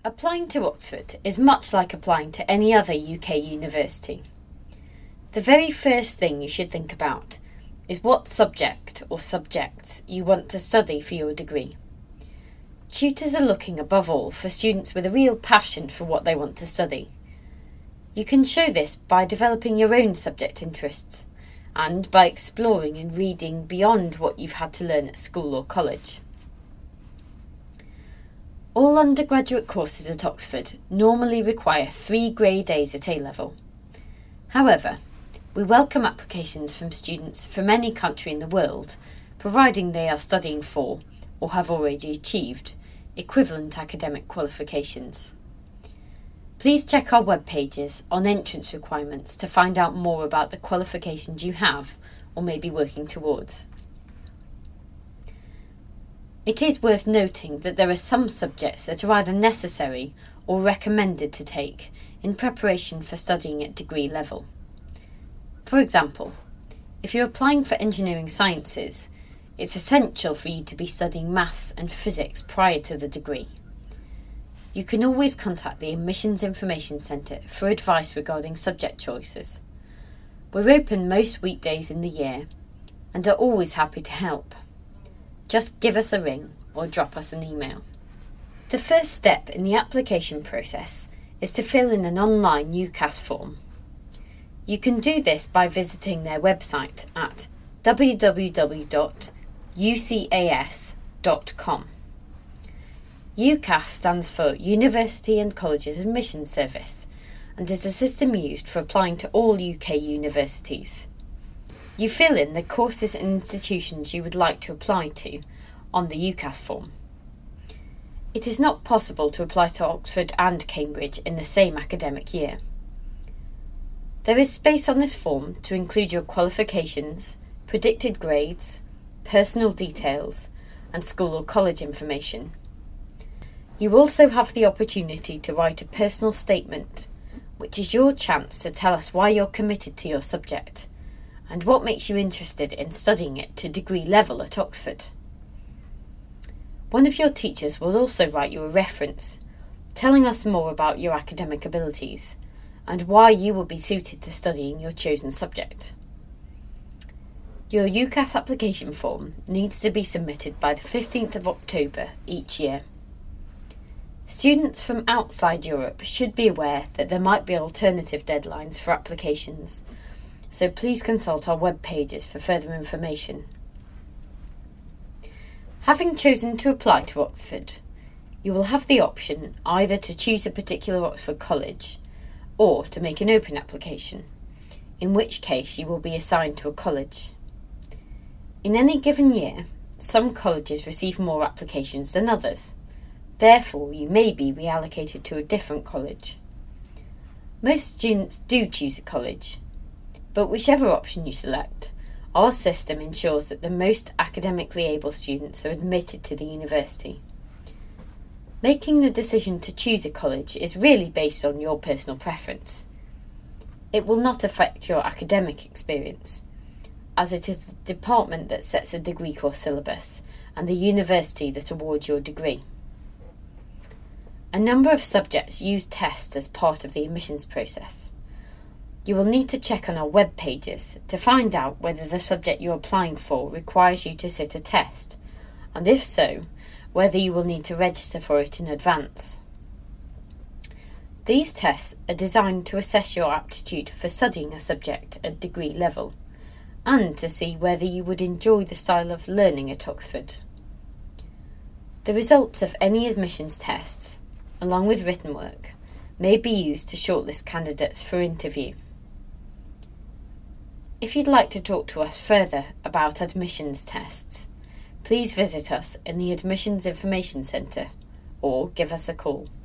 Applying to Oxford is much like applying to any other UK university. The very first thing you should think about is what subject or subjects you want to study for your degree. Tutors are looking above all for students with a real passion for what they want to study. You can show this by developing your own subject interests and by exploring and reading beyond what you've had to learn at school or college. All undergraduate courses at Oxford normally require 3 grade A's at A-level. However, we welcome applications from students from any country in the world, providing they are studying for, or have already achieved, equivalent academic qualifications. Please check our web pages on entrance requirements to find out more about the qualifications you have or may be working towards. It is worth noting that there are some subjects that are either necessary or recommended to take in preparation for studying at degree level. For example, if you're applying for engineering sciences, it's essential for you to be studying maths and physics prior to the degree. You can always contact the Admissions Information Centre for advice regarding subject choices. We're open most weekdays in the year and are always happy to help. Just give us a ring or drop us an email. The first step in the application process is to fill in an online UCAS form. You can do this by visiting their website at www.ucas.com. UCAS stands for University and Colleges Admission Service and is a system used for applying to all UK universities. You fill in the courses and institutions you would like to apply to on the UCAS form. It is not possible to apply to Oxford and Cambridge in the same academic year. There is space on this form to include your qualifications, predicted grades, personal details, and school or college information. You also have the opportunity to write a personal statement, which is your chance to tell us why you're committed to your subject and what makes you interested in studying it to degree level at Oxford. One of your teachers will also write you a reference, telling us more about your academic abilities and why you will be suited to studying your chosen subject. Your UCAS application form needs to be submitted by the 15th of October each year. Students from outside Europe should be aware that there might be alternative deadlines for applications, so please consult our web pages for further information. Having chosen to apply to Oxford, you will have the option either to choose a particular Oxford college or to make an open application, in which case you will be assigned to a college. In any given year, some colleges receive more applications than others. Therefore, you may be reallocated to a different college. Most students do choose a college, but whichever option you select, our system ensures that the most academically able students are admitted to the university. Making the decision to choose a college is really based on your personal preference. It will not affect your academic experience, as it is the department that sets the degree course syllabus and the university that awards your degree. A number of subjects use tests as part of the admissions process. You will need to check on our web pages to find out whether the subject you're applying for requires you to sit a test, and if so, whether you will need to register for it in advance. These tests are designed to assess your aptitude for studying a subject at degree level, and to see whether you would enjoy the style of learning at Oxford. The results of any admissions tests, along with written work, may be used to shortlist candidates for interview. If you'd like to talk to us further about admissions tests, please visit us in the Admissions Information Centre or give us a call.